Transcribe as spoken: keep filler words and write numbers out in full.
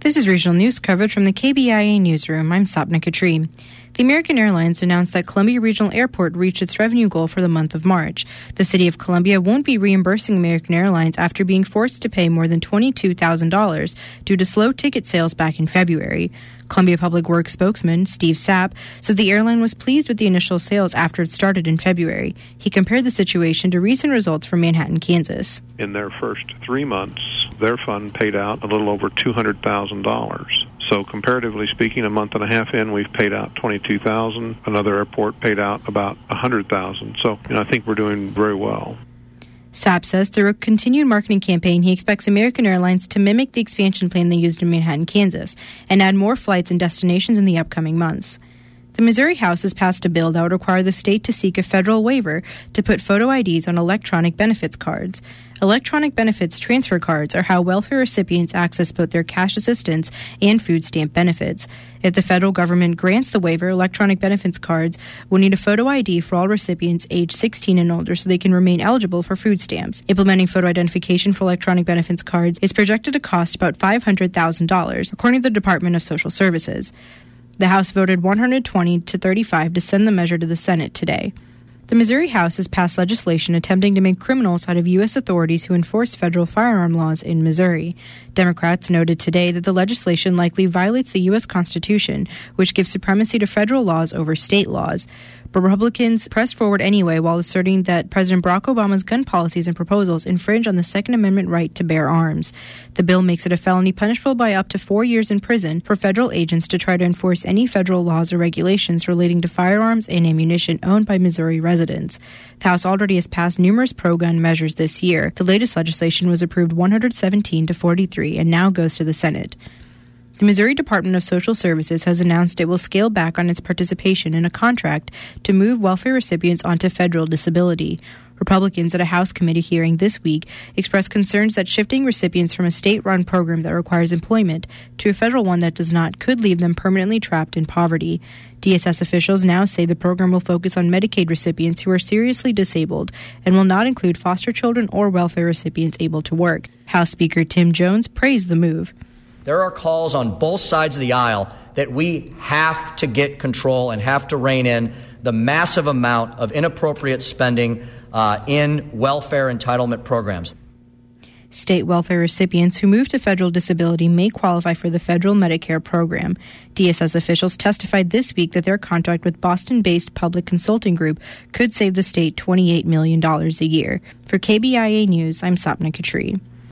This is regional news coverage from the K B I A newsroom. I'm Sapna Katri. The American Airlines announced that Columbia Regional Airport reached its revenue goal for the month of March. The city of Columbia won't be reimbursing American Airlines after being forced to pay more than twenty-two thousand dollars due to slow ticket sales back in February. Columbia Public Works spokesman Steve Sapp said the airline was pleased with the initial sales after it started in February. He compared the situation to recent results from Manhattan, Kansas. In their first three months, their fund paid out a little over two hundred thousand dollars. So comparatively speaking, a month and a half in, we've paid out twenty-two thousand dollars. Another airport paid out about one hundred thousand dollars. So you know, I think we're doing very well. Sapp says through a continued marketing campaign, he expects American Airlines to mimic the expansion plan they used in Manhattan, Kansas, and add more flights and destinations in the upcoming months. The Missouri House has passed a bill that would require the state to seek a federal waiver to put photo I Ds on electronic benefits cards. Electronic benefits transfer cards are how welfare recipients access both their cash assistance and food stamp benefits. If the federal government grants the waiver, electronic benefits cards will need a photo I D for all recipients aged sixteen and older so they can remain eligible for food stamps. Implementing photo identification for electronic benefits cards is projected to cost about five hundred thousand dollars, according to the Department of Social Services. The House voted one hundred twenty to thirty-five to send the measure to the Senate today. The Missouri House has passed legislation attempting to make criminals out of U S authorities who enforce federal firearm laws in Missouri. Democrats noted today that the legislation likely violates the U S Constitution, which gives supremacy to federal laws over state laws. But Republicans pressed forward anyway while asserting that President Barack Obama's gun policies and proposals infringe on the Second Amendment right to bear arms. The bill makes it a felony punishable by up to four years in prison for federal agents to try to enforce any federal laws or regulations relating to firearms and ammunition owned by Missouri residents. The House already has passed numerous pro-gun measures this year. The latest legislation was approved one hundred seventeen to forty-three and now goes to the Senate. The Missouri Department of Social Services has announced it will scale back on its participation in a contract to move welfare recipients onto federal disability. Republicans at a House committee hearing this week expressed concerns that shifting recipients from a state-run program that requires employment to a federal one that does not could leave them permanently trapped in poverty. D S S officials now say the program will focus on Medicaid recipients who are seriously disabled and will not include foster children or welfare recipients able to work. House Speaker Tim Jones praised the move. There are calls on both sides of the aisle that we have to get control and have to rein in the massive amount of inappropriate spending uh, in welfare entitlement programs. State welfare recipients who move to federal disability may qualify for the federal Medicare program. D S S officials testified this week that their contract with Boston-based Public Consulting Group could save the state twenty-eight million dollars a year. For K B I A News, I'm Sapna Katri.